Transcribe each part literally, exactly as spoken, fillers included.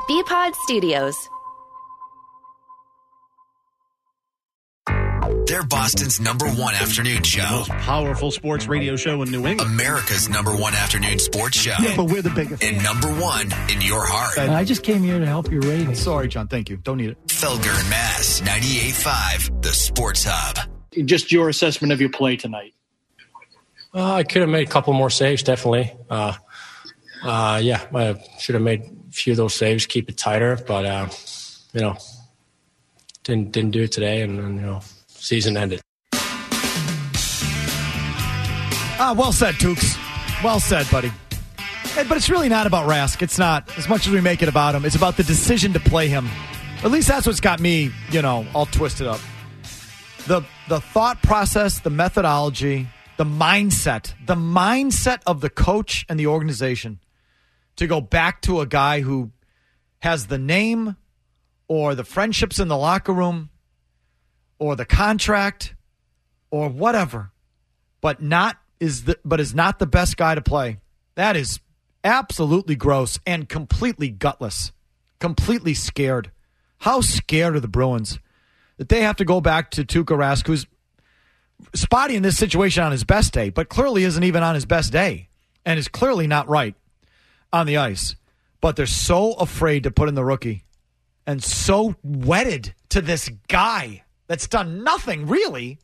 B-Pod Studios. They're Boston's number one afternoon show. The most powerful sports radio show in New England. America's number one afternoon sports show. Yeah, but we're the biggest. And number one in your heart. I just came here to help your ratings. Sorry, John. Thank you. Don't need it. Felger and Mass, ninety-eight point five, the Sports Hub. Just your assessment of your play tonight. Uh, I could have made a couple more saves, definitely. Uh, uh, yeah, I should have made a few of those saves, keep it tighter, but, uh, you know, didn't didn't do it today, and, and you know, season ended. Ah, well said, Tukes. Well said, buddy. Hey, but it's really not about Rask. It's not. As much as we make it about him, it's about the decision to play him. At least that's what's got me, you know, all twisted up. The the thought process, the methodology, the mindset, the mindset of the coach and the organization to go back to a guy who has the name or the friendships in the locker room or the contract or whatever, but not is the but is not the best guy to play. That is absolutely gross and completely gutless, completely scared. How scared are the Bruins that they have to go back to Tuukka Rask, who's spotty in this situation on his best day, but clearly isn't even on his best day and is clearly not right on the ice. But they're so afraid to put in the rookie and so wedded to this guy that's done nothing really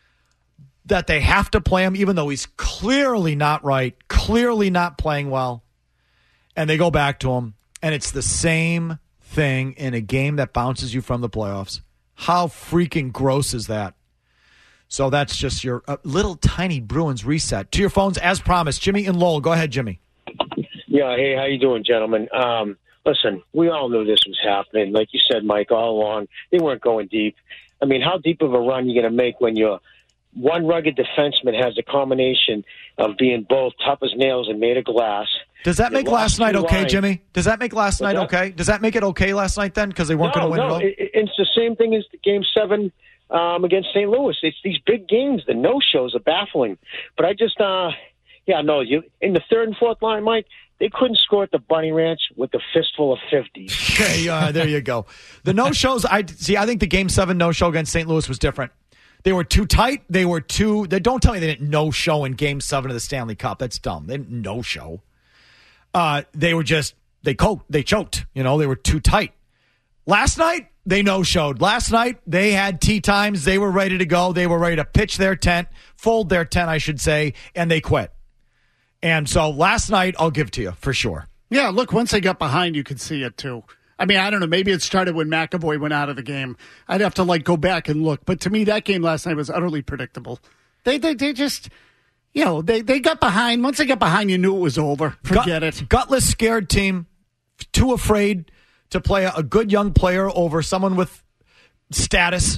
that they have to play him, even though he's clearly not right, clearly not playing well. And they go back to him, and it's the same thing in a game that bounces you from the playoffs. How freaking gross is that? So that's just your uh, little tiny Bruins reset. To your phones, as promised. Jimmy and Lowell. Go ahead, Jimmy. Yeah, hey, how you doing, gentlemen? Um, listen, we all knew this was happening. Like you said, Mike, all along, they weren't going deep. I mean, how deep of a run are you going to make when you're one rugged defenseman has a combination of being both tough as nails and made of glass? Does that make last night okay, lines. Jimmy? Does that make last What's night that? okay? Does that make it okay last night then because they weren't no, going to win no, at all? It, it's the same thing as the Game seven um, against Saint Louis. It's these big games. The no-shows are baffling. But I just, uh, yeah, no, you in the third and fourth line, Mike, they couldn't score at the Bunny Ranch with a fistful of fifties. Okay, uh, there you go. The no-shows, I see, I think the Game seven no-show against Saint Louis was different. They were too tight. They were too, they, don't tell me they didn't no-show in Game seven of the Stanley Cup. That's dumb. They didn't no-show. Uh, they were just, they coked, they choked. You know, they were too tight. Last night, they no-showed. Last night, they had tee times. They were ready to go. They were ready to pitch their tent, fold their tent, I should say, and they quit. And so last night, I'll give to you for sure. Yeah, look, once they got behind, you could see it too. I mean, I don't know. Maybe it started when McAvoy went out of the game. I'd have to, like, go back and look. But to me, that game last night was utterly predictable. They they, they just, you know, they, they got behind. Once they got behind, you knew it was over. Forget Gut, it. Gutless, scared team, too afraid to play a, a good young player over someone with status.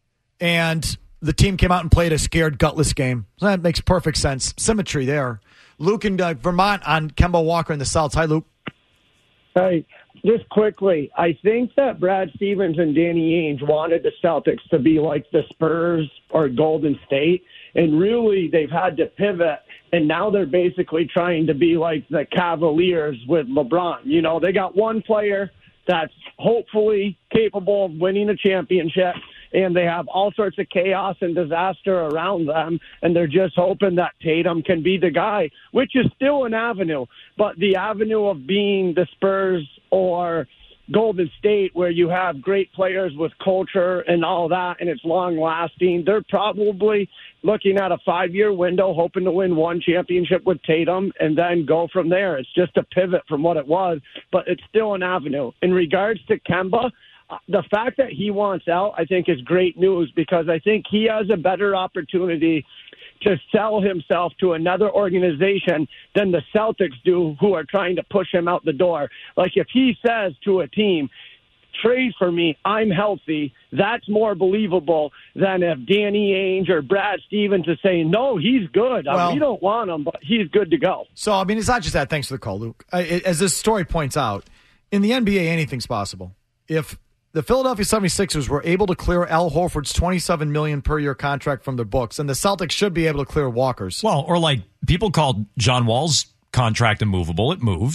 And the team came out and played a scared, gutless game. So that makes perfect sense. Symmetry there. Luke in uh, Vermont on Kemba Walker in the South. Hi, Luke. Hey, just quickly, I think that Brad Stevens and Danny Ainge wanted the Celtics to be like the Spurs or Golden State, and really they've had to pivot, and now they're basically trying to be like the Cavaliers with LeBron. You know, they got one player that's hopefully capable of winning a championship, and they have all sorts of chaos and disaster around them, and they're just hoping that Tatum can be the guy, which is still an avenue. But the avenue of being the Spurs or Golden State, where you have great players with culture and all that, and it's long-lasting, they're probably looking at a five-year window, hoping to win one championship with Tatum, and then go from there. It's just a pivot from what it was, but it's still an avenue. In regards to Kemba, the fact that he wants out, I think, is great news because I think he has a better opportunity to sell himself to another organization than the Celtics do, who are trying to push him out the door. Like if he says to a team, trade for me, I'm healthy, that's more believable than if Danny Ainge or Brad Stevens is saying, no, he's good. Well, I mean, we don't want him, but he's good to go. So, I mean, it's not just that. Thanks for the call, Luke. As this story points out, in the N B A, anything's possible. If the Philadelphia seventy-sixers were able to clear Al Horford's twenty-seven million dollars per year contract from their books, and the Celtics should be able to clear Walker's. Well, or like people called John Wall's contract immovable. It moved.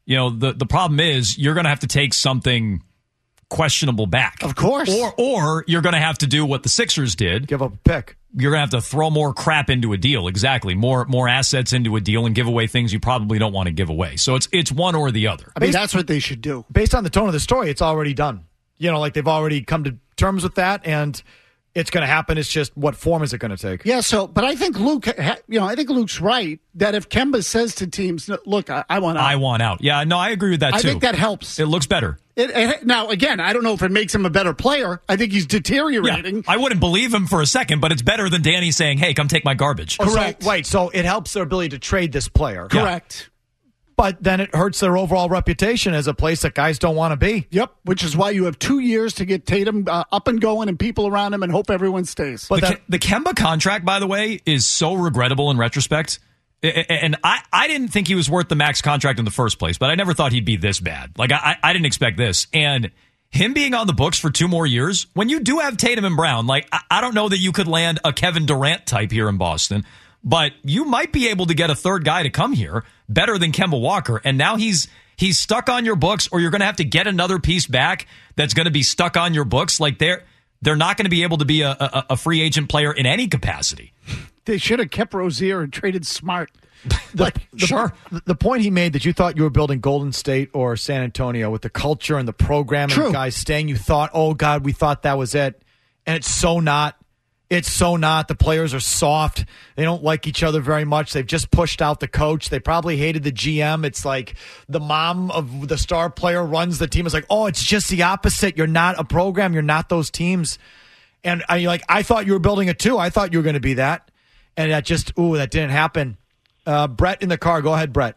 You know, the, the problem is you're going to have to take something questionable back. Of course. Or or you're going to have to do what the Sixers did. Give up a pick. You're going to have to throw more crap into a deal. Exactly. More more assets into a deal and give away things you probably don't want to give away. So it's it's one or the other. I mean, that's what they should do. Based on the tone of the story, it's already done. You know, like they've already come to terms with that, and it's going to happen. It's just what form is it going to take? Yeah, so, but I think Luke, you know, I think Luke's right that if Kemba says to teams, look, I, I want out. I want out. Yeah, no, I agree with that, too. I think that helps. It looks better. It, it, now, again, I don't know if it makes him a better player. I think he's deteriorating. Yeah, I wouldn't believe him for a second, but it's better than Danny saying, hey, come take my garbage. Oh, Correct. So, right, so it helps their ability to trade this player. Correct. Yeah. But then it hurts their overall reputation as a place that guys don't want to be. Yep, which is why you have two years to get Tatum uh, up and going and people around him and hope everyone stays. But the, that, the Kemba contract, by the way, is so regrettable in retrospect. And I, I didn't think he was worth the max contract in the first place, but I never thought he'd be this bad. Like, I, I didn't expect this. And him being on the books for two more years, when you do have Tatum and Brown, like, I, I don't know that you could land a Kevin Durant type here in Boston, but you might be able to get a third guy to come here better than Kemba Walker. And now he's he's stuck on your books, or you're going to have to get another piece back that's going to be stuck on your books. Like, they're they're not going to be able to be a, a, a free agent player in any capacity. They should have kept Rozier and traded Smart. The, like, the, sure. The point he made that you thought you were building Golden State or San Antonio with the culture and the program and True. the guys staying, you thought, oh, God, we thought that was it. And it's so not. It's so not. The players are soft. They don't like each other very much. They've just pushed out the coach. They probably hated the G M. It's like the mom of the star player runs the team. It's like, oh, it's just the opposite. You're not a program. You're not those teams. And I like, I thought you were building it too. I thought you were going to be that. And that just, ooh, that didn't happen. Uh, Brett in the car. Go ahead, Brett.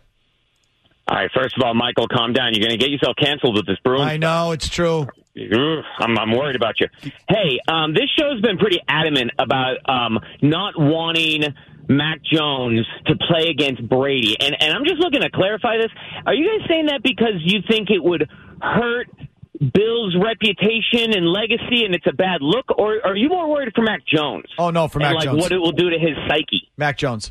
All right. First of all, Michael, calm down. You're going to get yourself canceled with this Bruins. I know. It's true. I'm, I'm worried about you. Hey, um, this show's been pretty adamant about um, not wanting Mac Jones to play against Brady. And, and I'm just looking to clarify this. Are you guys saying that because you think it would hurt Bill's reputation and legacy and it's a bad look? Or are you more worried for Mac Jones? Oh, no, for and Mac like Jones. what it will do to his psyche? Mac Jones.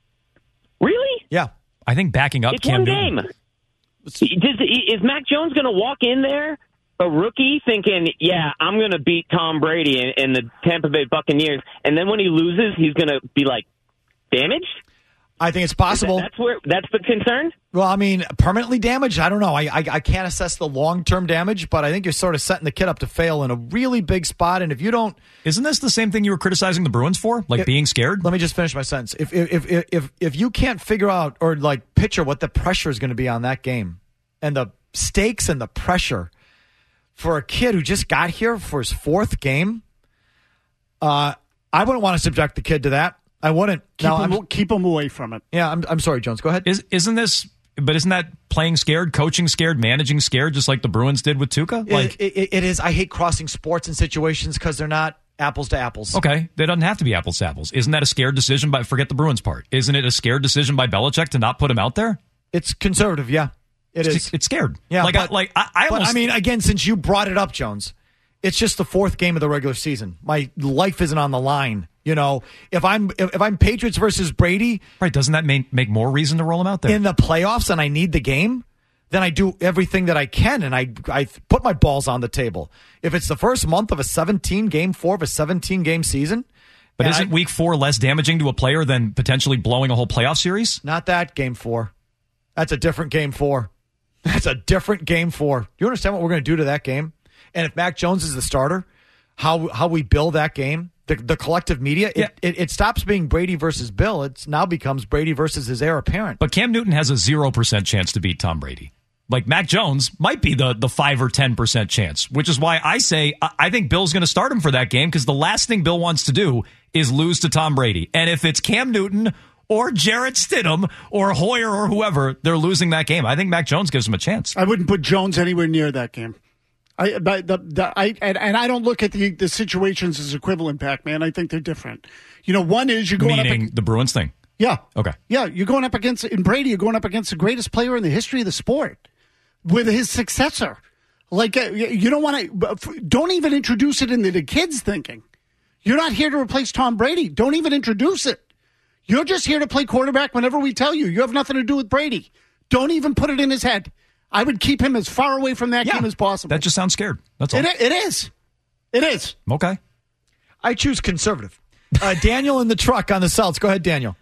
Really? Yeah. I think backing up it's Cam one Newton. game. Does, is Mac Jones going to walk in there, a rookie, thinking, yeah, I'm going to beat Tom Brady and, and the Tampa Bay Buccaneers, and then when he loses, he's going to be, like, damaged? I think it's possible. That, that's where that's the concern? Well, I mean, permanently damaged? I don't know. I, I I can't assess the long-term damage, but I think you're sort of setting the kid up to fail in a really big spot, and if you don't... Isn't this the same thing you were criticizing the Bruins for? Like if, being scared? Let me just finish my sentence. If if if if, if you can't figure out or, like, picture what the pressure is going to be on that game, and the stakes and the pressure for a kid who just got here for his fourth game, uh, I wouldn't want to subject the kid to that. I wouldn't. Keep, no, him, keep him away from it. Yeah, I'm I'm sorry, Jones. Go ahead. Is, isn't this, but isn't that playing scared, coaching scared, managing scared, just like the Bruins did with Tuca? Like it, it, it is. I hate crossing sports and situations because they're not apples to apples. Okay, they doesn't have to be apples to apples. Isn't that a scared decision by, forget the Bruins part, isn't it a scared decision by Belichick to not put him out there? It's conservative, yeah. It it's, is. It's scared. Yeah, like, but, I, like I, I, but almost, I mean, again, since you brought it up, Jones, it's just the fourth game of the regular season. My life isn't on the line. You know, if I'm if, if I'm Patriots versus Brady, right? Doesn't that make make more reason to roll him out there in the playoffs, and I need the game? Then I do everything that I can, and I I put my balls on the table. If it's the first month of a seventeen game four of a seventeen game season, but isn't I, week four less damaging to a player than potentially blowing a whole playoff series? Not that game four. That's a different game four. That's a different game four. You understand what we're going to do to that game? And if Mac Jones is the starter, how how we build that game, the the collective media, it, yeah. it, it stops being Brady versus Bill. It now becomes Brady versus his heir apparent. But Cam Newton has a zero percent chance to beat Tom Brady. Like Mac Jones might be the the five or ten percent chance, which is why I say I think Bill's going to start him for that game because the last thing Bill wants to do is lose to Tom Brady. And if it's Cam Newton or Jarrett Stidham or Hoyer or whoever, they're losing that game. I think Mac Jones gives him a chance. I wouldn't put Jones anywhere near that game. I, but the, the, I and, and I don't look at the, the situations as equivalent, Pac-Man. I think they're different. You know, one is you're going Meaning up the Bruins thing. Yeah. Okay. Yeah, you're going up against in Brady. You're going up against the greatest player in the history of the sport with his successor. Like uh, you don't want to. Don't even introduce it into the kids' thinking. You're not here to replace Tom Brady. Don't even introduce it. You're just here to play quarterback whenever we tell you. You have nothing to do with Brady. Don't even put it in his head. I would keep him as far away from that Yeah, game as possible. That just sounds scared. That's all. It, it is. It is. Okay. I choose conservative. Uh, Daniel in the truck on the Celts. Go ahead, Daniel.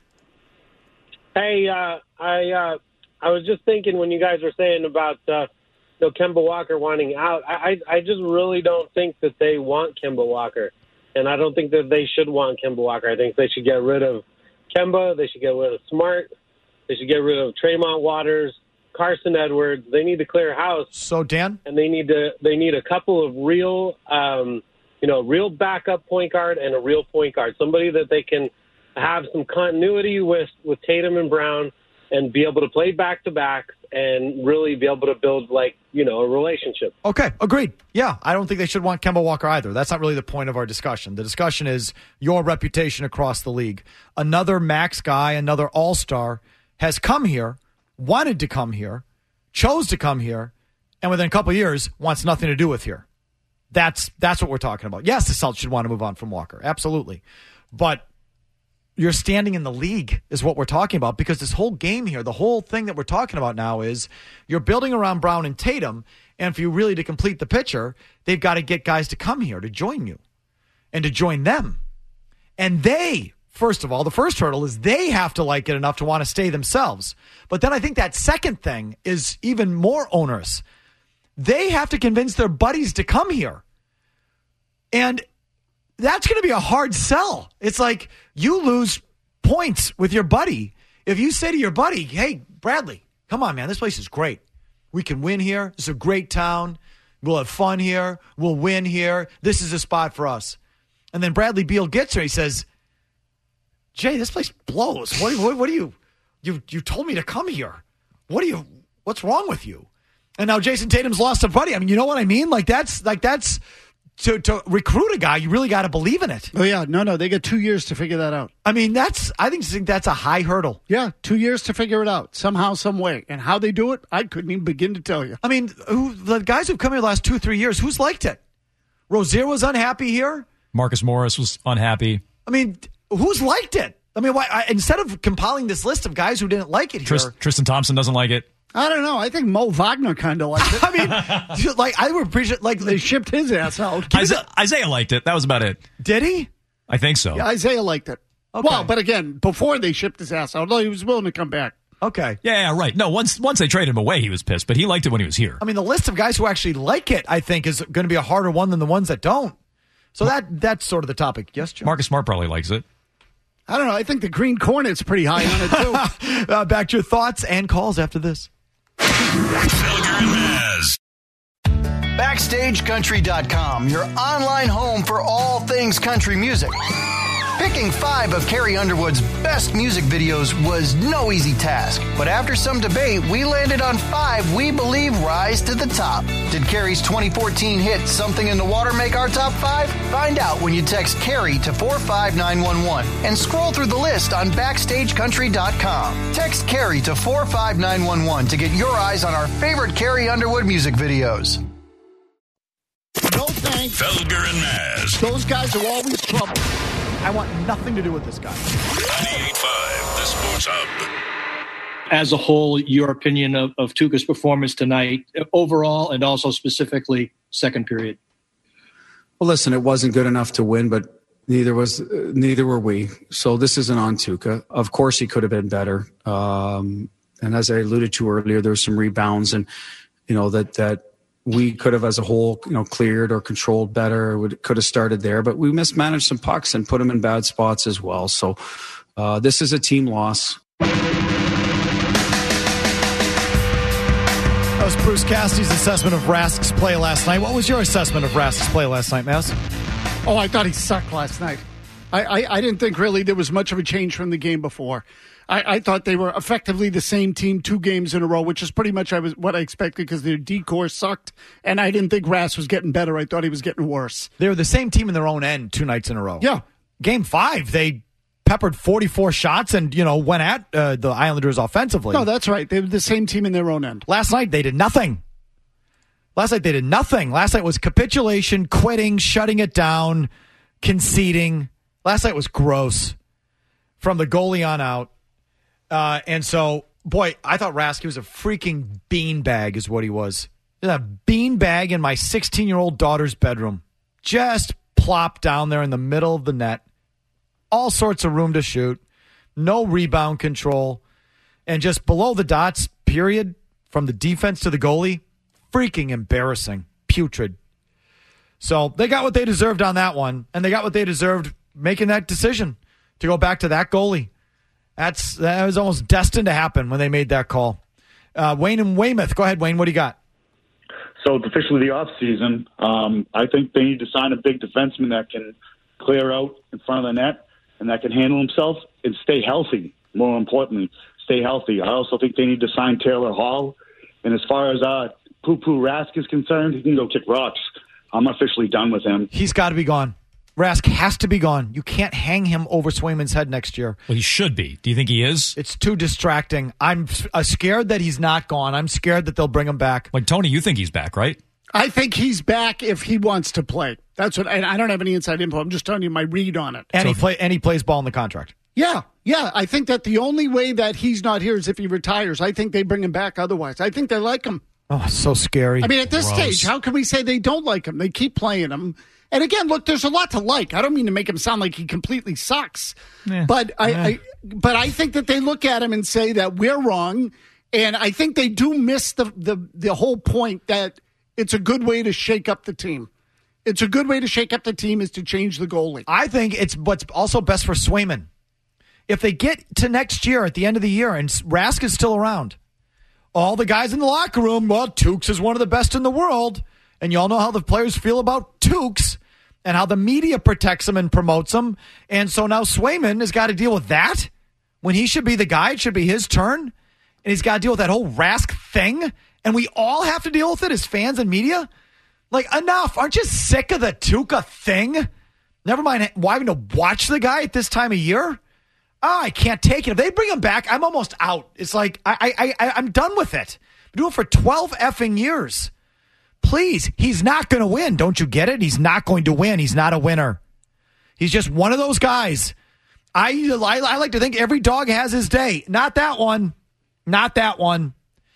Hey, uh, I uh, I was just thinking when you guys were saying about uh, you know, Kemba Walker wanting out, I, I I just really don't think that they want Kemba Walker, and I don't think that they should want Kemba Walker. I think they should get rid of Kemba. They should get rid of Smart. They should get rid of Tremont Waters, Carson Edwards. They need to clear house. So, Dan? And they need to they need a couple of real, um, you know, real backup point guard and a real point guard, somebody that they can have some continuity with, with Tatum and Brown and be able to play back-to-backs and really be able to build, like, you know, a relationship. Okay, agreed. Yeah, I don't think they should want Kemba Walker either. That's not really the point of our discussion. The discussion is your reputation across the league. Another max guy, another all-star has come here, wanted to come here, chose to come here, and within a couple of years wants nothing to do with here. That's that's what we're talking about. Yes, the Celtics should want to move on from Walker. Absolutely. But your standing in the league is what we're talking about, because this whole game here, the whole thing that we're talking about now is you're building around Brown and Tatum, and for you really to complete the picture, they've got to get guys to come here to join you and to join them. And they, first of all, the first hurdle is they have to like it enough to want to stay themselves. But then I think that second thing is even more onerous. They have to convince their buddies to come here. And that's going to be a hard sell. It's like you lose points with your buddy. If you say to your buddy, hey, Bradley, come on, man, this place is great. We can win here. It's a great town. We'll have fun here. We'll win here. This is a spot for us. And then Bradley Beal gets here. He says, Jay, this place blows. What, what, what do you, you, you told me to come here. What do you, what's wrong with you? And now Jason Tatum's lost a buddy. I mean, you know what I mean? Like that's, like that's, To to recruit a guy, you really got to believe in it. Oh, yeah. No, no. They get two years to figure that out. I mean, that's I think, think that's a high hurdle. Yeah, two years to figure it out somehow, some way. And how they do it, I couldn't even begin to tell you. I mean, who the guys who've come here the last two, three years, who's liked it? Rozier was unhappy here. Marcus Morris was unhappy. I mean, who's liked it? I mean, why, I, instead of compiling this list of guys who didn't like it here. Trist, Tristan Thompson doesn't like it. I don't know. I think Mo Wagner kind of liked it. I mean, dude, like I would appreciate, like they shipped his ass out. Isaiah, Isaiah liked it. That was about it. Did he? I think so. Yeah, Isaiah liked it. Okay. Well, but again, before they shipped his ass out, although he was willing to come back. Okay. Yeah, yeah, right. No, once once they traded him away, he was pissed, but he liked it when he was here. I mean, the list of guys who actually like it, I think, is going to be a harder one than the ones that don't. So that that's sort of the topic. Yes, Joe? Marcus Smart probably likes it. I don't know. I think the Green Cornet's pretty high on it, too. uh, back to your thoughts and calls after this. Felger and Maz. Backstage Country dot com, your online home for all things country music. Picking five of Carrie Underwood's best music videos was no easy task, but after some debate, we landed on five we believe rise to the top. Did Carrie's twenty fourteen hit Something in the Water make our top five? Find out when you text Carrie to four five nine one one and scroll through the list on Backstage Country dot com. Text Carrie to four five nine one one to get your eyes on our favorite Carrie Underwood music videos. No thanks. Felger and Maz. Those guys are always trouble. I want nothing to do with this guy. ninety-eight point five, the Sports Hub. As a whole, your opinion of, of Tuukka's performance tonight, overall and also specifically second period? Well, listen, it wasn't good enough to win, but neither was uh, neither were we. So this isn't on Tuukka. Of course, he could have been better. Um, and as I alluded to earlier, there were some rebounds, and you know that that. We could have, as a whole, you know, cleared or controlled better. Would could have started there, but we mismanaged some pucks and put them in bad spots as well. So uh, this is a team loss. That was Bruce Cassidy's assessment of Rask's play last night. What was your assessment of Rask's play last night, Maz? Oh, I thought he sucked last night. I, I, I didn't think really there was much of a change from the game before. I, I thought they were effectively the same team two games in a row, which is pretty much I was, what I expected because their D-core sucked, and I didn't think Rask was getting better. I thought he was getting worse. They were the same team in their own end two nights in a row. Yeah. Game five, they peppered forty-four shots and, you know, went at uh, the Islanders offensively. No, that's right. They were the same team in their own end. Last night, they did nothing. Last night, they did nothing. Last night was capitulation, quitting, shutting it down, conceding. Last night was gross from the goalie on out. Uh, and so boy, I thought Rask was a freaking beanbag is what he was. A beanbag in my sixteen-year-old daughter's bedroom. Just plopped down there in the middle of the net. All sorts of room to shoot. No rebound control. And just below the dots, period, from the defense to the goalie, freaking embarrassing. Putrid. So they got what they deserved on that one, and they got what they deserved making that decision to go back to that goalie. That's That was almost destined to happen when they made that call. Uh, Wayne and Weymouth. Go ahead, Wayne. What do you got? So it's officially the offseason. Um, I think they need to sign a big defenseman that can clear out in front of the net and that can handle himself and stay healthy, more importantly. Stay healthy. I also think they need to sign Taylor Hall. And as far as uh, Poo-Poo Rask is concerned, he can go kick rocks. I'm officially done with him. He's got to be gone. Rask has to be gone. You can't hang him over Swayman's head next year. Well, he should be. Do you think he is? It's too distracting. I'm uh, scared that he's not gone. I'm scared that they'll bring him back. Like, Tony, you think he's back, right? I think he's back if he wants to play. That's what. And I don't have any inside info. I'm just telling you my read on it. And, so he, play, and he plays ball in the contract. Yeah, yeah. I think that the only way that he's not here is if he retires. I think they bring him back otherwise. I think they like him. Oh, so scary. I mean, at this Gross. stage, how can we say they don't like him? They keep playing him. And again, look, there's a lot to like. I don't mean to make him sound like he completely sucks. Yeah. But I, Yeah. I but I think that they look at him and say that we're wrong. And I think they do miss the, the, the whole point that it's a good way to shake up the team. It's a good way to shake up the team is to change the goalie. I think it's what's also best for Swayman. If they get to next year at the end of the year and Rask is still around, all the guys in the locker room, well, Tukes is one of the best in the world. And you all know how the players feel about Tukes and how the media protects him and promotes him. And so now Swayman has got to deal with that when he should be the guy. It should be his turn. And he's got to deal with that whole Rask thing. And we all have to deal with it as fans and media. Like, enough. Aren't you sick of the Tuca thing? Never mind why having to watch the guy at this time of year. Oh, I can't take it. If they bring him back, I'm almost out. It's like, I, I, I, I'm done with it. I've been doing it for twelve effing years. Please, he's not going to win. Don't you get it? He's not going to win. He's not a winner. He's just one of those guys. I, I, I like to think every dog has his day. Not that one. Not that one.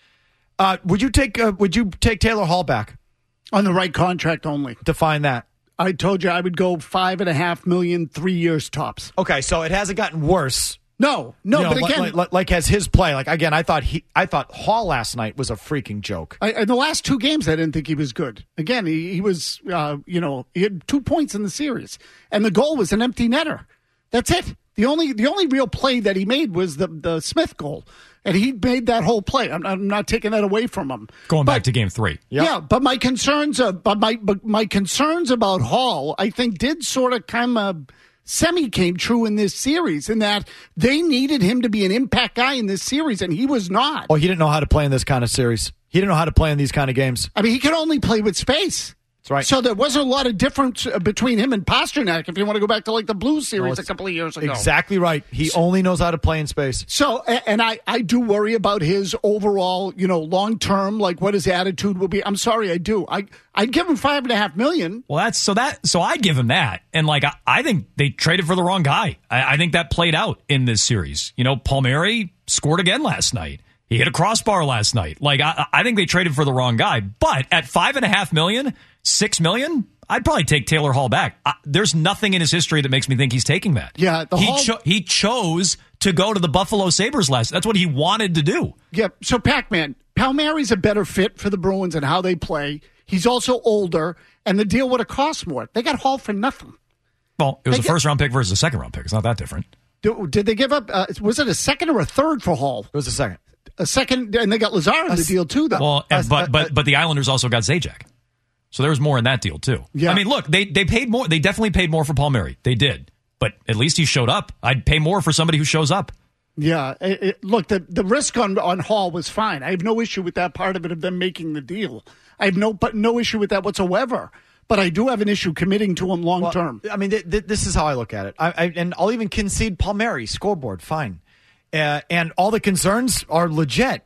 Uh, would you take uh, Would you take Taylor Hall back? On the right contract only. Define that. I told you I would go five and a half million, three years tops. Okay, so it hasn't gotten worse. No, no, You know, but again, like, like, like has his play. Like again, I thought he, I thought Hall last night was a freaking joke. I, in the last two games, I didn't think he was good. Again, he, he was, uh, you know, he had two points in the series, and the goal was an empty netter. That's it. The only, the only real play that he made was the the Smith goal, and he made that whole play. I'm, I'm not taking that away from him. Going but, back to game three. Yep. Yeah, but my concerns, uh, but my, but my concerns about Hall, I think, did sort of kind of semi came true in this series, in that they needed him to be an impact guy in this series, and he was not. Oh, he didn't know how to play in this kind of series. He didn't know how to play in these kind of games. I mean, he could only play with space. That's right. So there wasn't a lot of difference between him and Pasternak if you want to go back to like the Blues series No, a couple of years ago. Exactly right. He so, only knows how to play in space. So, and I, I do worry about his overall, you know, long term, like what his attitude will be. I'm sorry, I do. I, I'd give him five and a half million. Well, that's so that so I'd give him that. And like I, I think they traded for the wrong guy. I, I think that played out in this series. You know, Palmieri scored again last night. He hit a crossbar last night. Like I, I think they traded for the wrong guy. But at five and a half million, six million, I'd probably take Taylor Hall back. I, there's nothing in his history that makes me think he's taking that. Yeah, the he Hall, cho- he chose to go to the Buffalo Sabres last. That's what he wanted to do. Yeah. So Pac-Man, Palmieri's a better fit for the Bruins and how they play. He's also older, and the deal would have cost more. They got Hall for nothing. Well, it was they a get, first round pick versus a second round pick. It's not that different. Did, did they give up? Uh, was it a second or a third for Hall? It was a second. A second, and they got Lazar in the deal too, though. Well, and, but but but the Islanders also got Zajac, so there was more in that deal too. Yeah. I mean, look, they they paid more. They definitely paid more for Palmieri. They did, but at least he showed up. I'd pay more for somebody who shows up. Yeah, it, it, look, the the risk on on Hall was fine. I have no issue with that part of it of them making the deal. I have no but no issue with that whatsoever. But I do have an issue committing to him long term. Well, I mean, th- th- this is how I look at it, I, I, and I'll even concede Palmieri scoreboard, fine, uh, and all the concerns are legit.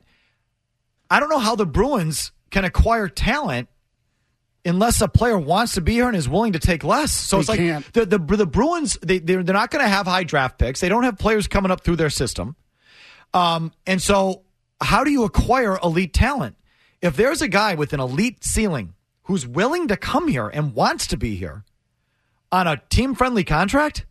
I don't know how the Bruins can acquire talent unless a player wants to be here and is willing to take less. So they it's like can't. the, the the Bruins, they they're, they're not going to have high draft picks. They don't have players coming up through their system, um, and so how do you acquire elite talent? If there's a guy with an elite ceiling who's willing to come here and wants to be here on a team-friendly contract,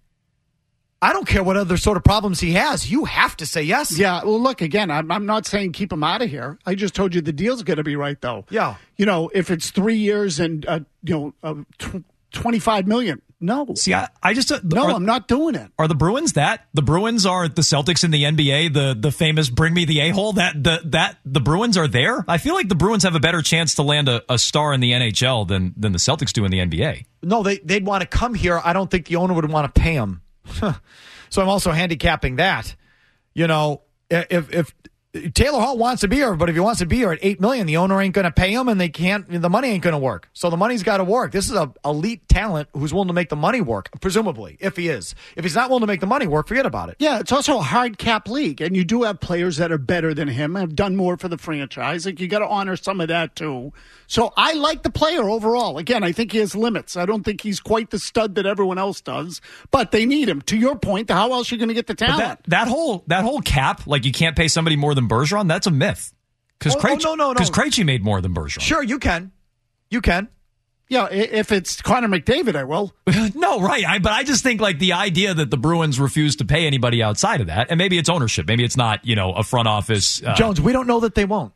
I don't care what other sort of problems he has. You have to say yes. Yeah, well, look, again, I'm, I'm not saying keep him out of here. I just told you the deal's going to be right, though. Yeah. You know, if it's three years and, uh, you know, uh, tw- twenty-five million dollars, no. See, I, I just... Uh, no, are, I'm not doing it. Are the Bruins that? The Bruins are the Celtics in the N B A, the the famous bring me the a-hole? That, the, that, the Bruins are there? I feel like the Bruins have a better chance to land a, a star in the N H L than, than the Celtics do in the N B A. No, they, they'd want to come here. I don't think the owner would want to pay him. So I'm also handicapping that. You know, if if Taylor Hall wants to be here, but if he wants to be here at eight million dollars, the owner ain't going to pay him, and they can't. The money ain't going to work. So the money's got to work. This is a elite talent who's willing to make the money work, presumably, if he is. If he's not willing to make the money work, forget about it. Yeah, it's also a hard cap league, and you do have players that are better than him, have done more for the franchise. Like, you got to honor some of that too. So I like the player overall. Again, I think he has limits. I don't think he's quite the stud that everyone else does, but they need him. To your point, how else are you going to get the talent? That, that whole that whole cap, like you can't pay somebody more than Bergeron, that's a myth. Because oh, Krejci, oh, no, no, no. Krejci made more than Bergeron. Sure, you can. You can. Yeah, if it's Connor McDavid, I will. No, right. I, but I just think like the idea that the Bruins refuse to pay anybody outside of that, and maybe it's ownership. Maybe it's not, you know, a front office. Uh, Jones, we don't know that they won't.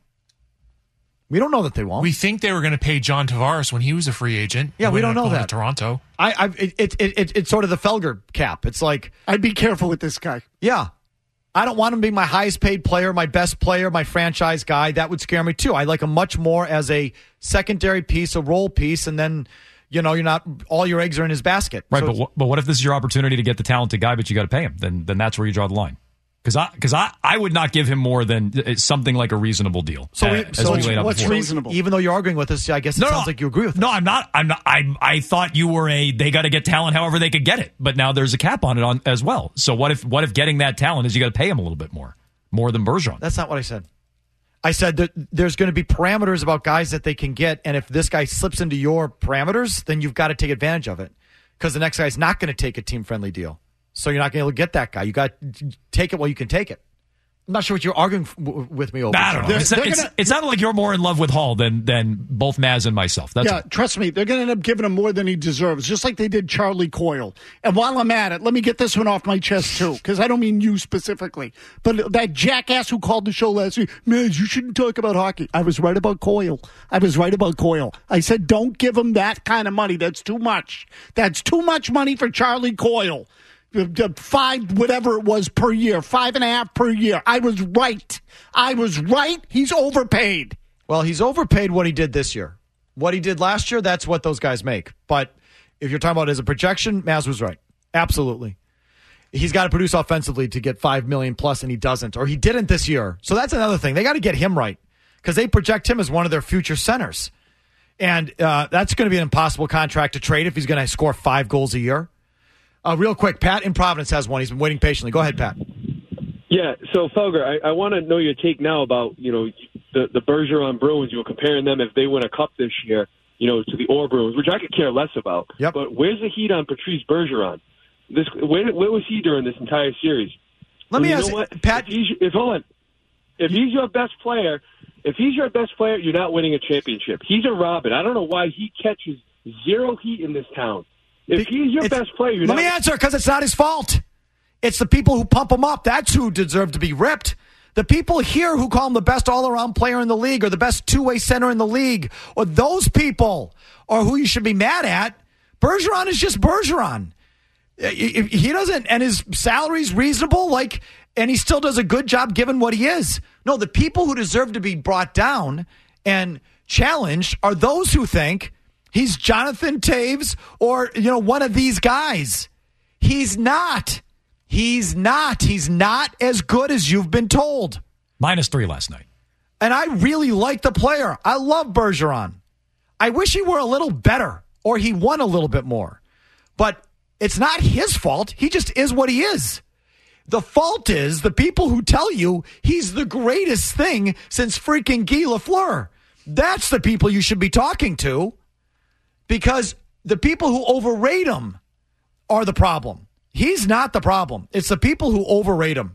We don't know that they won't. We think they were going to pay John Tavares when he was a free agent. Yeah, we don't know that. To Toronto. I, I, it, it, it, it's sort of the Felger cap. It's like I'd be careful with this guy. Yeah, I don't want him to be my highest paid player, my best player, my franchise guy. That would scare me too. I like him much more as a secondary piece, a role piece, and then you know you're not all your eggs are in his basket. Right, So but wh- but what if this is your opportunity to get the talented guy, but you got to pay him? Then then that's where you draw the line. Because I, because I, I would not give him more than something like a reasonable deal. So, uh, we, as so we laid out what's before. reasonable? Even though you're arguing with us, I guess it No, sounds no, like you agree with us. No, I'm not. I'm not. I I thought you were a. They got to get talent however they could get it. But now there's a cap on it on as well. So what if what if getting that talent is you got to pay him a little bit more, more than Bergeron? That's not what I said. I said that there's going to be parameters about guys that they can get, and if this guy slips into your parameters, then you've got to take advantage of it because the next guy's not going to take a team-friendly deal. So you're not going to be able to get that guy. You got to take it while you can take it. I'm not sure what you're arguing f- with me over. I don't know. It's, it's, gonna, it sounded like you're more in love with Hall than than both Maz and myself. That's yeah, trust me, they're going to end up giving him more than he deserves, just like they did Charlie Coyle. And while I'm at it, let me get this one off my chest, too, because I don't mean you specifically. But that jackass who called the show last week, Maz, you shouldn't talk about hockey. I was right about Coyle. I was right about Coyle. I said, don't give him that kind of money. That's too much. That's too much money for Charlie Coyle. Five, whatever it was per year, five and a half per year. I was right. I was right. He's overpaid. Well, he's overpaid what he did this year. What he did last year, that's what those guys make. But if you're talking about as a projection, Maz was right. Absolutely. He's got to produce offensively to get five million plus, and he doesn't, or he didn't this year. So that's another thing. They got to get him right because they project him as one of their future centers. And uh, that's going to be an impossible contract to trade if he's going to score five goals a year. Uh, real quick, Pat in Providence has one. He's been waiting patiently. Go ahead, Pat. Yeah, so Felger, I, I want to know your take now about, you know, the, the Bergeron Bruins. You were comparing them if they win a cup this year, you know, to the Orr Bruins, which I could care less about. Yep. But where's the heat on Patrice Bergeron? This, where, where was he during this entire series? Let and me you ask know what? Pat. If, he's, if hold on, if he's your best player, if he's your best player, you're not winning a championship. He's a Robin. I don't know why he catches zero heat in this town. If he's your best player, you're let not me answer because it's not his fault. It's the people who pump him up. That's who deserve to be ripped. The people here who call him the best all-around player in the league or the best two-way center in the league, or those people are who you should be mad at. Bergeron is just Bergeron. If he doesn't, and his salary's reasonable, like, and he still does a good job given what he is. No, the people who deserve to be brought down and challenged are those who think he's Jonathan Taves or, you know, one of these guys. He's not. He's not. He's not as good as you've been told. Minus three last night. And I really like the player. I love Bergeron. I wish he were a little better or he won a little bit more. But it's not his fault. He just is what he is. The fault is the people who tell you he's the greatest thing since freaking Guy Lafleur. That's the people you should be talking to. Because the people who overrate him are the problem. He's not the problem. It's the people who overrate him.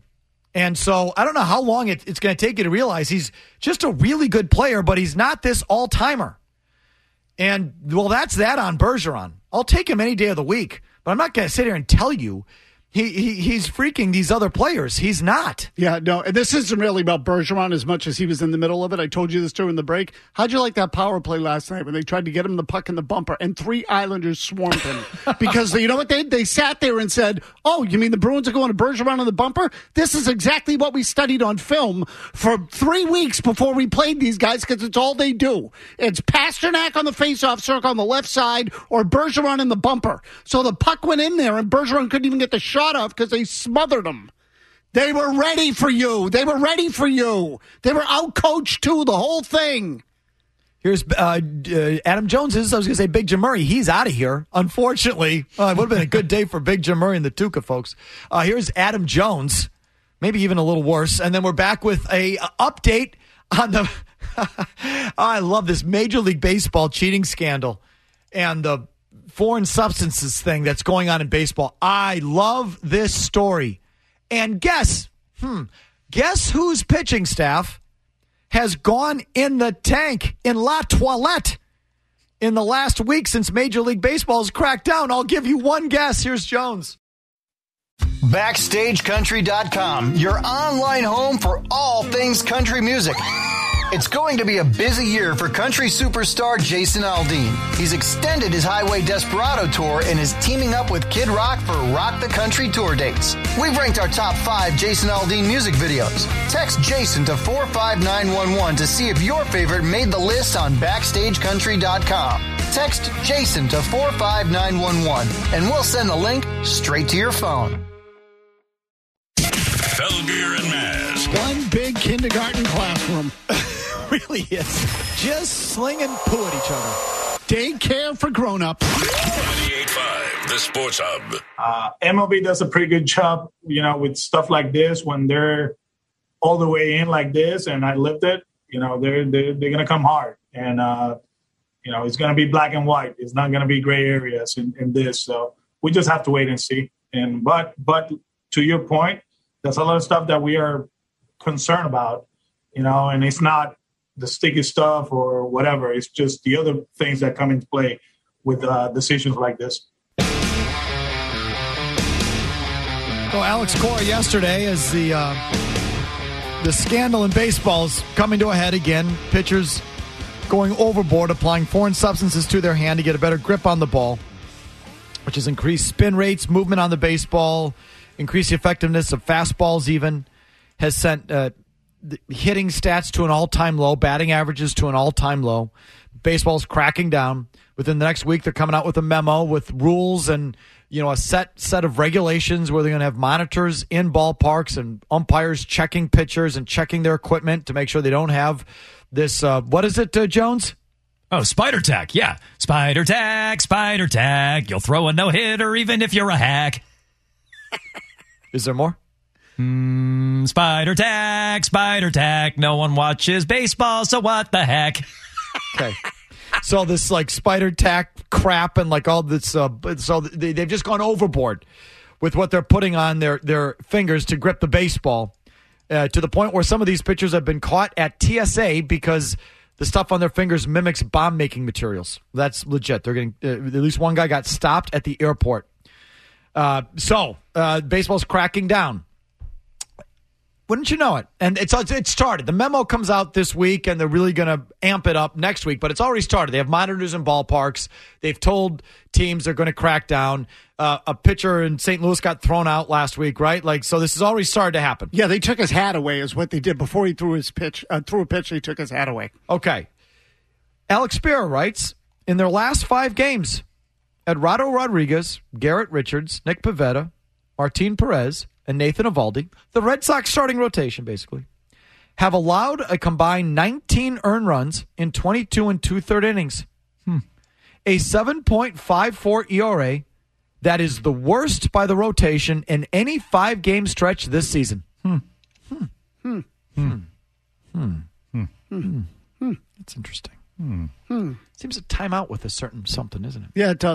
And so I don't know how long it, it's going to take you to realize he's just a really good player, but he's not this all-timer. And, well, that's that on Bergeron. I'll take him any day of the week, but I'm not going to sit here and tell you he, he he's freaking these other players. He's not. Yeah, no, and this isn't really about Bergeron as much as he was in the middle of it. I told you this during the break. How'd you like that power play last night when they tried to get him the puck in the bumper and three Islanders swarmed him? Because you know what? They they sat there and said, oh, you mean the Bruins are going to Bergeron in the bumper? This is exactly what we studied on film for three weeks before we played these guys because it's all they do. It's Pasternak on the faceoff circle on the left side or Bergeron in the bumper. So the puck went in there and Bergeron couldn't even get the shot off because they smothered him. They were ready for you. They were ready for you. They were out-coached, too, the whole thing. Here's uh, uh, Adam Jones's. I was going to say Big Jim Murray. He's out of here, unfortunately. Uh, it would have been a good day for Big Jim Murray and the Tuca folks. Uh, here's Adam Jones, maybe even a little worse. And then we're back with a uh, update on the – I love this Major League Baseball cheating scandal and the foreign substances thing that's going on in baseball. I love this story. And guess, hmm, guess whose pitching staff has gone in the tank, in La Toilette, in the last week since Major League Baseball's cracked down? I'll give you one guess. Here's Jones. Backstage Country dot com, your online home for all things country music. It's going to be a busy year for country superstar Jason Aldean. He's extended his Highway Desperado tour and is teaming up with Kid Rock for Rock the Country tour dates. We've ranked our top five Jason Aldean music videos. Text Jason to four five nine one one to see if your favorite made the list on Backstage Country dot com. Text Jason to four five nine one one and we'll send the link straight to your phone. Felger and Maz. One big kindergarten classroom. Really is. Just slinging poo at each other. Daycare for grown-ups. ninety-eight point five, the Sports Hub. Uh, M L B does a pretty good job, you know, with stuff like this when they're all the way in like this, and I lived it, you know, they're, they're, they're going to come hard. And, uh, you know, it's going to be black and white. It's not going to be gray areas in, in this. So we just have to wait and see. And but But to your point, there's a lot of stuff that we are concerned about, you know, and it's not the sticky stuff or whatever. It's just the other things that come into play with uh, decisions like this. So Alex Cora yesterday as the uh, the scandal in baseball is coming to a head again. Pitchers going overboard, applying foreign substances to their hand to get a better grip on the ball, which has increased spin rates, movement on the baseball, increased the effectiveness of fastballs even, has sent uh, the hitting stats to an all-time low, batting averages to an all-time low. Baseball's cracking down. Within the next week, they're coming out with a memo with rules and, you know, a set set of regulations where they're going to have monitors in ballparks and umpires checking pitchers and checking their equipment to make sure they don't have this, uh, what is it, uh, Jones? Oh, spider tack. Yeah. Spider tack, spider tack. You'll throw a no-hitter even if you're a hack. Is there more? Mm, spider tack, spider tack. No one watches baseball, so what the heck? Okay. So this like spider tack crap and like all this, uh, so they, they've just gone overboard with what they're putting on their, their fingers to grip the baseball uh, to the point where some of these pitchers have been caught at T S A because the stuff on their fingers mimics bomb-making materials. That's legit. They're getting uh, at least one guy got stopped at the airport. Uh, so uh, baseball's cracking down. Wouldn't you know it? And it's it started. The memo comes out this week, and they're really going to amp it up next week. But it's already started. They have monitors in ballparks. They've told teams they're going to crack down. Uh, a pitcher in Saint Louis got thrown out last week, right? Like, so this has already started to happen. Yeah, they took his hat away is what they did before he threw his pitch. Uh, threw a pitch, they took his hat away. Okay. Alex Spira writes, in their last five games, Eduardo Rodriguez, Garrett Richards, Nick Pivetta, Martin Perez, and Nathan Eovaldi, the Red Sox starting rotation, basically, have allowed a combined nineteen earned runs in twenty-two and two-third innings. Hmm. A seven point five four E R A that is the worst by the rotation in any five-game stretch this season. Hmm. Hmm. Hmm. Hmm. Hmm. Hmm. Hmm. Hmm. That's interesting. Hmm. Hmm. Seems a timeout with a certain something, isn't it? Yeah, it does.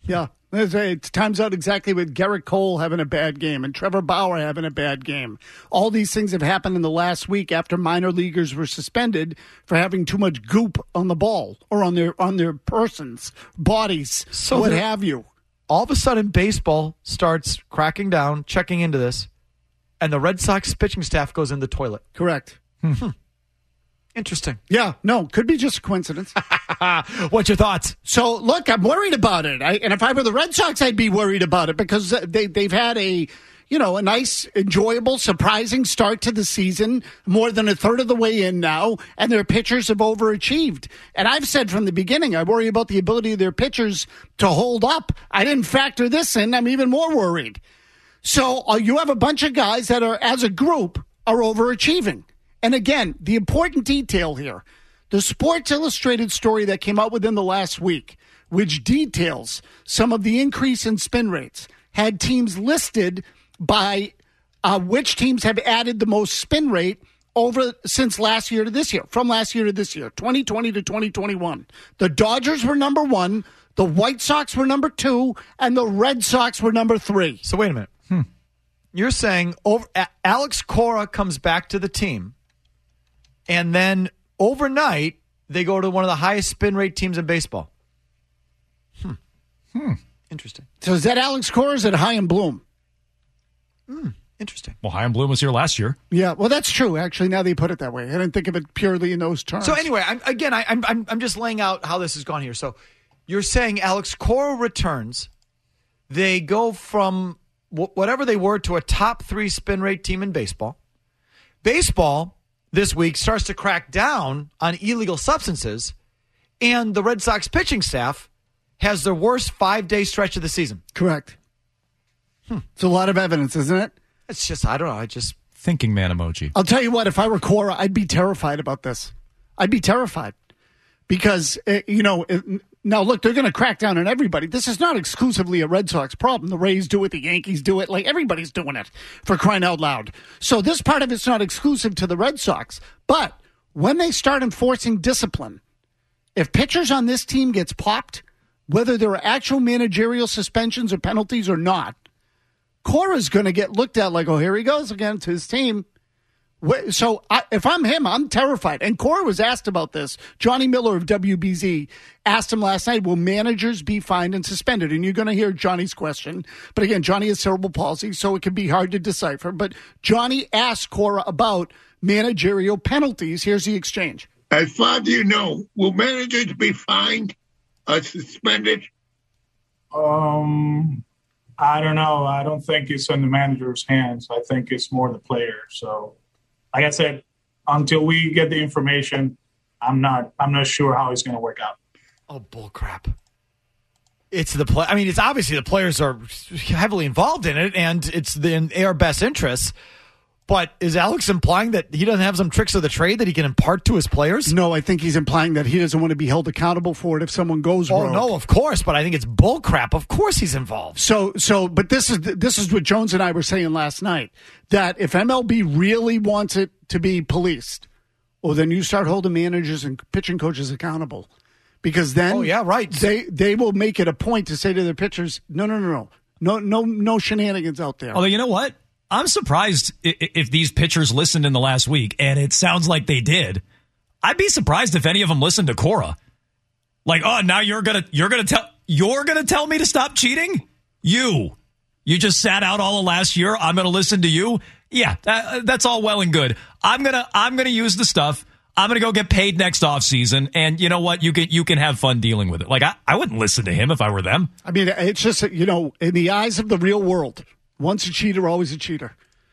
Yeah. It times out exactly with Garrett Cole having a bad game and Trevor Bauer having a bad game. All these things have happened in the last week after minor leaguers were suspended for having too much goop on the ball or on their on their persons, bodies, So what there- have you. All of a sudden, baseball starts cracking down, checking into this, and the Red Sox pitching staff goes in the toilet. Correct. Hmm. Interesting. Yeah, no, could be just a coincidence. What's your thoughts? So, look, I'm worried about it. I, and if I were the Red Sox, I'd be worried about it because they, they've had a, you know, a nice, enjoyable, surprising start to the season, more than a third of the way in now, and their pitchers have overachieved. And I've said from the beginning, I worry about the ability of their pitchers to hold up. I didn't factor this in. I'm even more worried. So uh, you have a bunch of guys that are, as a group, are overachieving. And again, the important detail here, the Sports Illustrated story that came out within the last week, which details some of the increase in spin rates, had teams listed by uh, which teams have added the most spin rate over since last year to this year, from last year to this year, twenty twenty to twenty twenty-one. The Dodgers were number one, the White Sox were number two, and the Red Sox were number three. So wait a minute. Hmm. You're saying over, A- Alex Cora comes back to the team, and then overnight they go to one of the highest spin rate teams in baseball. Hmm. Hmm. Interesting. So is that Alex Cora or is it Chaim Bloom? Hmm. Interesting. Well, Chaim Bloom was here last year. Yeah, well, that's true. Actually, now that you put it that way, I didn't think of it purely in those terms. So anyway, I'm, again, I, I'm I'm I'm just laying out how this has gone here. So you're saying Alex Cora returns, they go from wh- whatever they were to a top three spin rate team in baseball. Baseball this week starts to crack down on illegal substances, and the Red Sox pitching staff has their worst five day stretch of the season. Correct. Hmm. It's a lot of evidence, isn't it? It's just I don't know. I just thinking man emoji. I'll tell you what, if I were Cora, I'd be terrified about this. I'd be terrified because, uh, you know, it, now look, they're going to crack down on everybody. This is not exclusively a Red Sox problem. The Rays do it, the Yankees do it, like everybody's doing it, for crying out loud. So this part of it's not exclusive to the Red Sox. But when they start enforcing discipline, if pitchers on this team gets popped, whether there are actual managerial suspensions or penalties or not, Cora's going to get looked at like, oh, here he goes again to his team. So I, if I'm him, I'm terrified. And Cora was asked about this. Johnny Miller of W B Z asked him last night, will managers be fined and suspended? And you're going to hear Johnny's question. But again, Johnny has cerebral palsy, so it can be hard to decipher. But Johnny asked Cora about managerial penalties. Here's the exchange. As far as you know, will managers be fined or suspended? Um, I don't know. I don't think it's in the manager's hands. I think it's more the player. So, like I said, until we get the information, I'm not. I'm not sure how it's going to work out. Oh, bull crap! It's the play. I mean, it's obviously the players are heavily involved in it, and it's in their best interests. But is Alex implying that he doesn't have some tricks of the trade that he can impart to his players? No, I think he's implying that he doesn't want to be held accountable for it if someone goes oh, rogue. no, of course, but I think it's bull crap. Of course he's involved. So, so, but this is this is what Jones and I were saying last night, that if M L B really wants it to be policed, well, then you start holding managers and pitching coaches accountable, because then, oh yeah, right, they they will make it a point to say to their pitchers, no, no, no, no, no, no, no shenanigans out there. Although you know what? I'm surprised if these pitchers listened in the last week, and it sounds like they did. I'd be surprised if any of them listened to Cora. Like, oh, now you're gonna you're gonna tell you're gonna tell me to stop cheating? You, you just sat out all of last year. I'm gonna listen to you. Yeah, that, that's all well and good. I'm gonna I'm gonna use the stuff. I'm gonna go get paid next offseason, and you know what? You can you can have fun dealing with it. Like I, I wouldn't listen to him if I were them. I mean, it's just, you know, in the eyes of the real world, once a cheater, always a cheater.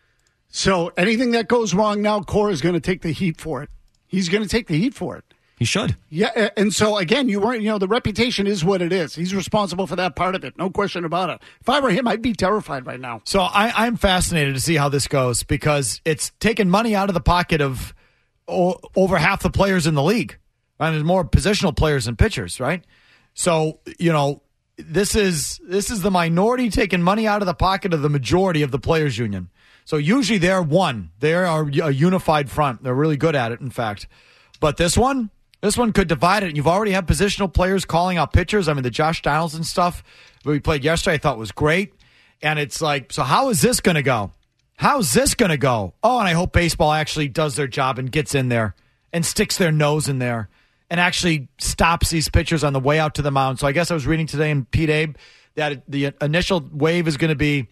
So anything that goes wrong now, Cora's going to take the heat for it. He's going to take the heat for it. He should. Yeah, and so again, you weren't. You know, the reputation is what it is. He's responsible for that part of it, no question about it. If I were him, I'd be terrified right now. So I, I'm fascinated to see how this goes, because it's taking money out of the pocket of o- over half the players in the league. And there's more positional players than pitchers, right? So you know, this is this is the minority taking money out of the pocket of the majority of the players' union. So usually they're one. They are a unified front. They're really good at it, in fact. But this one, this one could divide it. You've already had positional players calling out pitchers. I mean, the Josh Donaldson stuff we played yesterday, I thought was great. And it's like, so how is this going to go? How's this going to go? Oh, and I hope baseball actually does their job and gets in there and sticks their nose in there and actually stops these pitchers on the way out to the mound. So I guess I was reading today in Pete Abe that the initial wave is going to be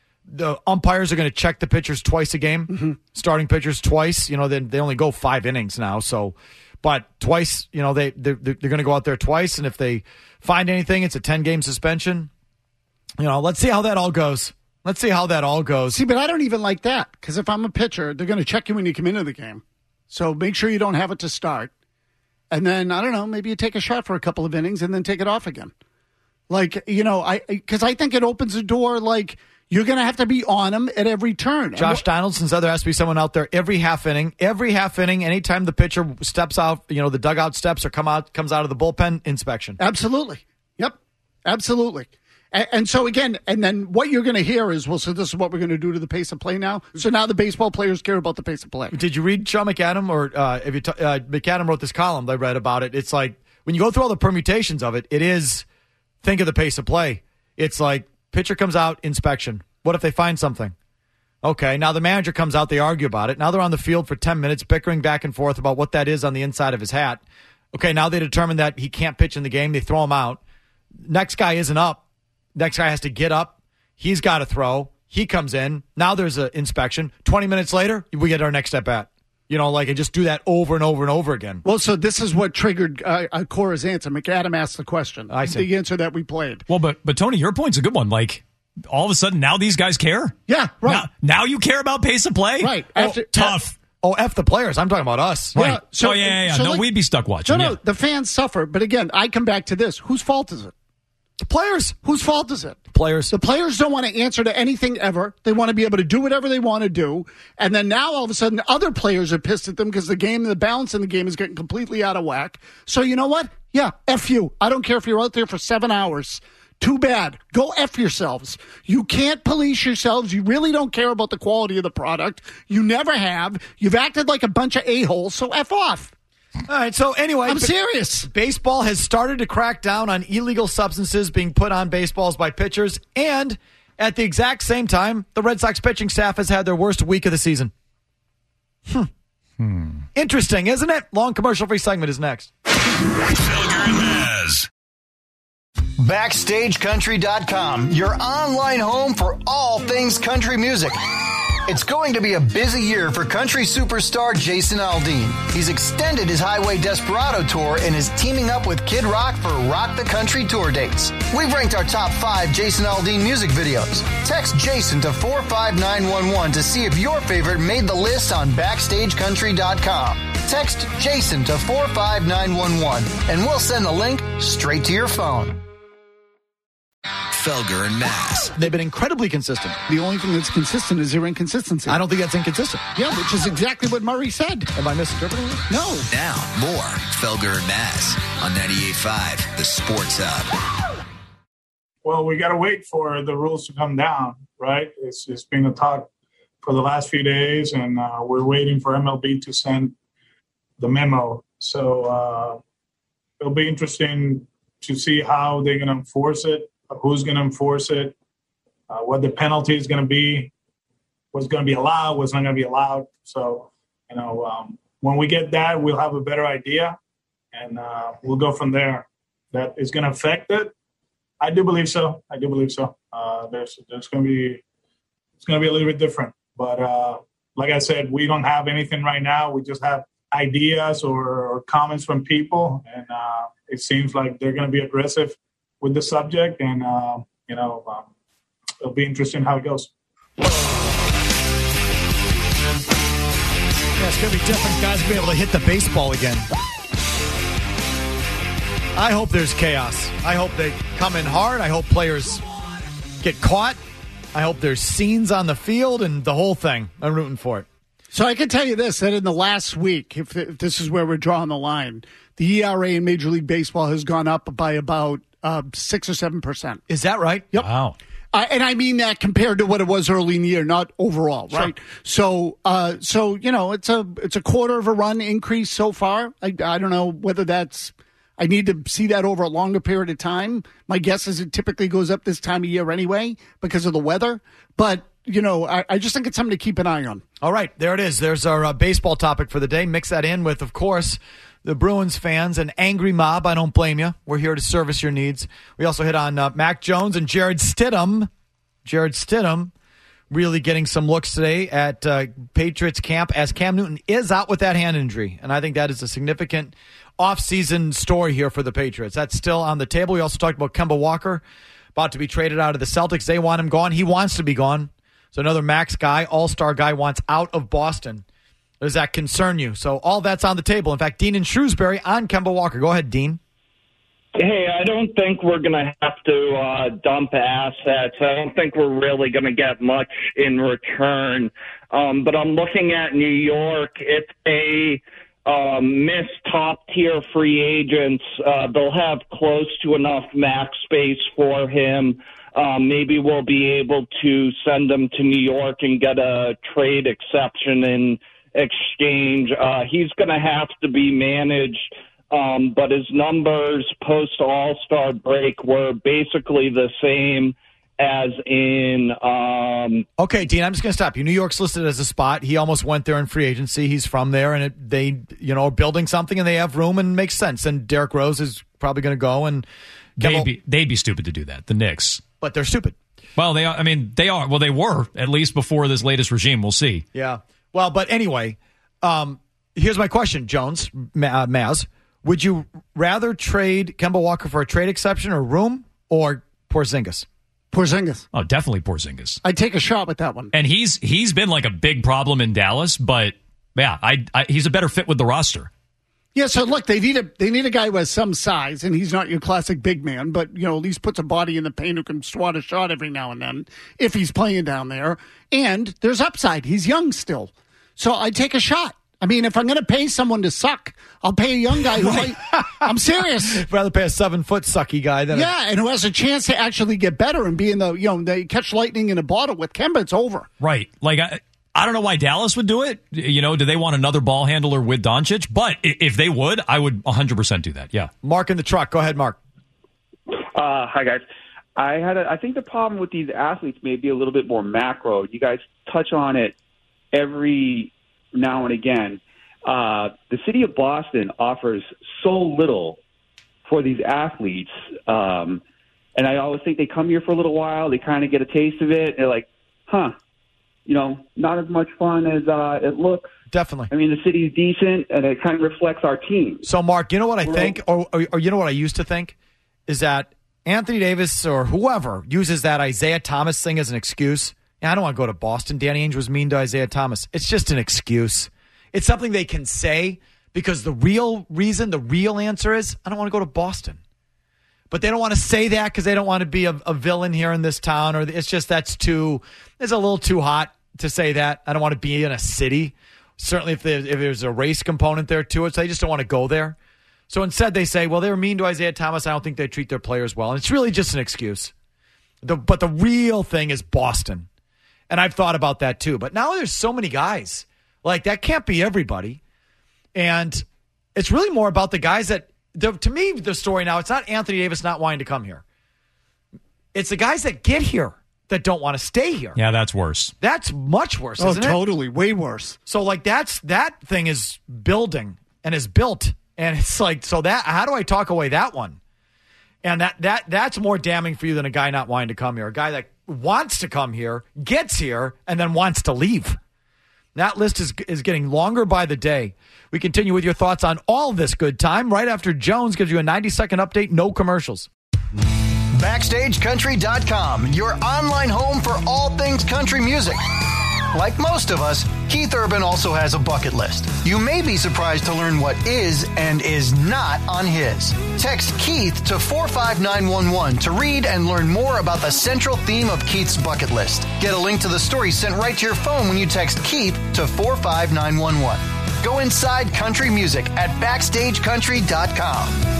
the umpires are going to check the pitchers twice a game, mm-hmm. starting pitchers twice. You know, they, they only go five innings now. So, but twice, you know, they, they're, they're going to go out there twice. And if they find anything, it's a ten-game suspension. You know, let's see how that all goes. Let's see how that all goes. See, but I don't even like that because if I'm a pitcher, they're going to check you when you come into the game. So make sure you don't have it to start. And then, I don't know, maybe you take a shot for a couple of innings and then take it off again. Like, you know, I because I think it opens the door, like, you're going to have to be on them at every turn. Josh Donaldson's other has to be someone out there every half inning. Every half inning, anytime the pitcher steps out, you know, the dugout steps or come out comes out of the bullpen, inspection. Absolutely. Yep. Absolutely. And, and so, again, and then what you're going to hear is, well, so this is what we're going to do to the pace of play now. So now the baseball players care about the pace of play. Did you read Sean McAdam? Or uh, if you t- uh, McAdam wrote this column I read about it. It's like, when you go through all the permutations of it, it is, think of the pace of play. It's like, pitcher comes out, inspection. What if they find something? Okay, now the manager comes out, they argue about it. Now they're on the field for ten minutes, bickering back and forth about what that is on the inside of his hat. Okay, now they determine that he can't pitch in the game. They throw him out. Next guy isn't up. Next guy has to get up. He's got to throw. He comes in. Now there's an inspection. twenty minutes later, we get our next at bat. You know, like, and just do that over and over and over again. Well, so this is what triggered uh, Cora's answer. McAdam asked the question. I see. The answer that we played. Well, but but Tony, your point's a good one. Like, all of a sudden, now these guys care? Yeah, right. Now, now you care about pace of play? Right. Oh, After, tough. Oh, F the players. I'm talking about us. Right. Yeah, so, oh, yeah, yeah, yeah. So no, like, we'd be stuck watching. No, no, yeah. the fans suffer. But again, I come back to this. Whose fault is it? The players. Whose fault is it? Players. The players don't want to answer to anything ever. They want to be able to do whatever they want to do. And then now all of a sudden other players are pissed at them because the game, the balance in the game is getting completely out of whack. So you know what? Yeah, F you. I don't care if you're out there for seven hours. Too bad. Go F yourselves. You can't police yourselves. You really don't care about the quality of the product. You never have. You've acted like a bunch of a-holes, so F off. All right, so anyway. I'm serious. Baseball has started to crack down on illegal substances being put on baseballs by pitchers, and at the exact same time, the Red Sox pitching staff has had their worst week of the season. Hmm. Hmm. Interesting, isn't it? Long commercial-free segment is next. Felger and Maz. Backstage Country dot com, your online home for all things country music. It's going to be a busy year for country superstar Jason Aldean. He's extended his Highway Desperado tour and is teaming up with Kid Rock for Rock the Country tour dates. We've ranked our top five Jason Aldean music videos. Text Jason to four five nine one one to see if your favorite made the list on Backstage Country dot com. Text Jason to four five nine one one and we'll send the link straight to your phone. Felger and Maz. They've been incredibly consistent. The only thing that's consistent is their inconsistency. I don't think that's inconsistent. Yeah, which is exactly what Murray said. Am I misinterpreting it? No. Now, more Felger and Maz on ninety-eight point five, The Sports Hub. Well, we got to wait for the rules to come down, right? It's, it's been a talk for the last few days, and uh, we're waiting for M L B to send the memo. So uh, it'll be interesting to see how they're going to enforce it. Who's going to enforce it, uh, what the penalty is going to be, what's going to be allowed, what's not going to be allowed. So, you know, um, when we get that, we'll have a better idea, and uh, we'll go from there. That is going to affect it. I do believe so. I do believe so. Uh, there's there's going to be it's going to be a little bit different. But uh, like I said, we don't have anything right now. We just have ideas or, or comments from people, and uh, it seems like they're going to be aggressive with the subject, and, uh, you know, um, it'll be interesting how it goes. Yeah, it's going to be different. Guys will be able to hit the baseball again. I hope there's chaos. I hope they come in hard. I hope players get caught. I hope there's scenes on the field and the whole thing. I'm rooting for it. So I can tell you this, that in the last week, if, if this is where we're drawing the line, the E R A in Major League Baseball has gone up by about uh, six or seven percent. Is that right? Yep. Wow. Uh, and I mean that compared to what it was early in the year, not overall, right? Sure. So, uh, so you know, it's a it's a quarter of a run increase so far. I, I don't know whether that's I need to see that over a longer period of time. My guess is it typically goes up this time of year anyway because of the weather. But, you know, I, I just think it's something to keep an eye on. All right, there it is. There's our uh, baseball topic for the day. Mix that in with, of course, the Bruins fans, an angry mob. I don't blame you. We're here to service your needs. We also hit on uh, Mac Jones and Jared Stidham. Jared Stidham really getting some looks today at uh, Patriots camp as Cam Newton is out with that hand injury. And I think that is a significant offseason story here for the Patriots. That's still on the table. We also talked about Kemba Walker, about to be traded out of the Celtics. They want him gone. He wants to be gone. So another Max guy, all-star guy, wants out of Boston. Does that concern you? So all that's on the table. In fact, Dean in Shrewsbury on Kemba Walker. Go ahead, Dean. Hey, I don't think we're going to have to uh, dump assets. I don't think we're really going to get much in return. Um, but I'm looking at New York. If they um, miss top-tier free agents, uh, they'll have close to enough max space for him. Um, maybe we'll be able to send him to New York and get a trade exception in exchange. Uh, he's going to have to be managed. Um, but his numbers post All-Star break were basically the same as in. Um, okay, Dean, I'm just going to stop you. New York's listed as a spot. He almost went there in free agency. He's from there, and it, they, you know, are building something, and they have room, and makes sense. And Derrick Rose is probably going to go, and they'd be, they'd be stupid to do that. The Knicks, but they're stupid. Well, they are. I mean, they are. Well, they were at least before this latest regime. We'll see. Yeah. Well, but anyway, um, here's my question, Jones, Ma- uh, Maz. Would you rather trade Kemba Walker for a trade exception or room or Porzingis? Porzingis. Oh, definitely Porzingis. I'd take a shot with that one. And he's he's been like a big problem in Dallas, but yeah, I, I he's a better fit with the roster. Yeah, so look, they need a they need a guy with some size, and he's not your classic big man, but you know, at least puts a body in the paint who can swat a shot every now and then if he's playing down there. And there's upside. He's young still. So I'd take a shot. I mean, if I'm going to pay someone to suck, I'll pay a young guy who right. might. I'm serious. I'd rather pay a seven foot sucky guy than yeah, a, and who has a chance to actually get better and be in the you know they catch lightning in a bottle with Kemba. It's over. Right. Like I, I don't know why Dallas would do it. You know, do they want another ball handler with Doncic? But if they would, I would one hundred percent do that. Yeah. Mark in the truck. Go ahead, Mark. Uh, hi guys. I had. A, I think the problem with these athletes may be a little bit more macro. You guys touch on it every now and again. Uh, the city of Boston offers so little for these athletes. Um, and I always think they come here for a little while. They kind of get a taste of it. They're like, huh, you know, not as much fun as uh, it looks. Definitely. I mean, the city's decent, and it kind of reflects our team. So, Mark, you know what I think, or, or, or you know what I used to think, is that Anthony Davis or whoever uses that Isaiah Thomas thing as an excuse. Yeah, I don't want to go to Boston. Danny Ainge was mean to Isaiah Thomas. It's just an excuse. It's something they can say because the real reason, the real answer is, I don't want to go to Boston. But they don't want to say that because they don't want to be a, a villain here in this town. Or it's just that's too, it's a little too hot to say that. I don't want to be in a city. Certainly if there's, if there's a race component there to it. So they just don't want to go there. So instead they say, well, they were mean to Isaiah Thomas. I don't think they treat their players well. And it's really just an excuse. The, but the real thing is Boston. And I've thought about that too. But now there's so many guys. Like, that can't be everybody. And it's really more about the guys that, the, to me, the story now, it's not Anthony Davis not wanting to come here. It's the guys that get here that don't want to stay here. Yeah, that's worse. That's much worse, oh, isn't it? Oh, totally. Way worse. So, like, that's that thing is building and is built. And it's like, so that, how do I talk away that one? And that that that's more damning for you than a guy not wanting to come here. A guy that wants to come here, gets here, and then wants to leave. That list is is getting longer by the day. We continue with your thoughts on all this good time right after Jones gives you a ninety-second update, no commercials. Backstage Country dot com, your online home for all things country music. Like most of us, Keith Urban also has a bucket list. You may be surprised to learn what is and is not on his. Text Keith to four five nine one one to read and learn more about the central theme of Keith's bucket list. Get a link to the story sent right to your phone when you text Keith to four five nine one one. Go inside country music at Backstage Country dot com.